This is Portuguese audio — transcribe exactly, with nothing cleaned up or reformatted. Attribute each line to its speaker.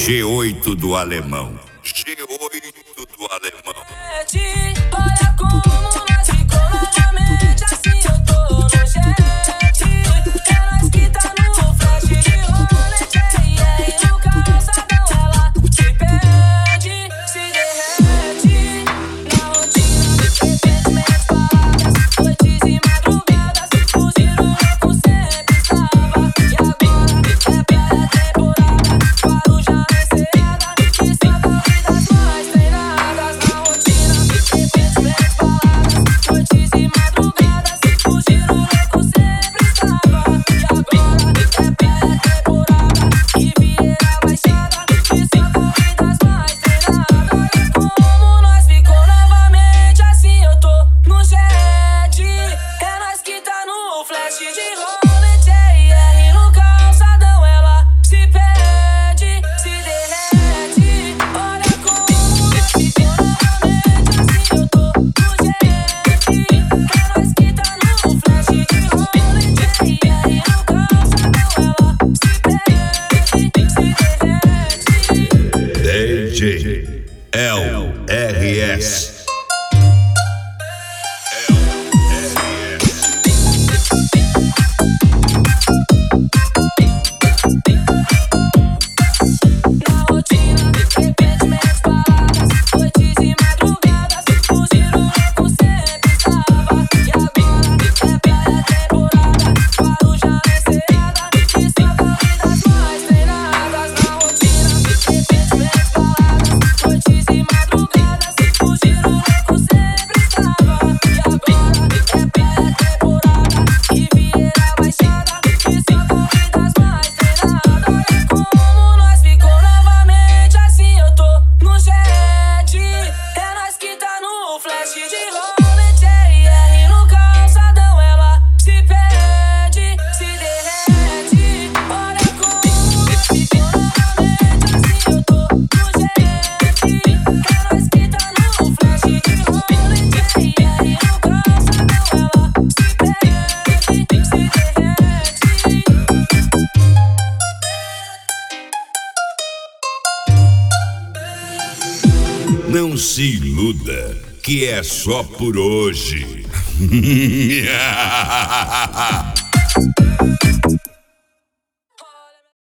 Speaker 1: G oito do alemão. G oito do alemão.
Speaker 2: Olha como nós ficou novamente assim, eu tô no jet. É nós que tá no flash de rolete, e aí no calçadão ela se perde, se derrete. Na rotina de repente palavras, noites e madrugadas, o giro louco sempre estava. E agora é plena temporada, Guarujá é encerrada, e só corridas mais treinadas. Na rotina de repente palavras, noites e madrugadas, o giro louco sempre estava. E agora é plena temporada, Riviera Baixada, e só corridas mais treinadas. Olha como nós ficou novamente assim, eu tô no jet. É nós que tá no flash de rolete, e aí no calçadão ela se perde, se derrete. Olha como nós ficou novamente assim, eu tô no jet. É nós que tá no flash de rolete, e aí no calçadão ela se perde, se derrete.
Speaker 1: D J L R S.
Speaker 2: Na rotina de repente palavras, noites e madrugadas, o giro louco sempre estava. E agora é plena temporada, Guarujá é encerrada, e só corridas mais treinadas. Na rotina de repente palavras, noites e madrugadas, o giro louco sempre estava. E agora é plena temporada, Riviera Baixada, e só corridas mais treinadas. Olha como nós ficou novamente assim, eu tô no jet. É nós que tá no flash de rolete, e aí no calçadão ela se perde, se derrete. Olha como nós ficou novamente assim, eu tô no jet. É nós que tá no flash de rolete, e aí no calçadão ela se perde, se derrete.
Speaker 1: Não se iluda que é só por hoje.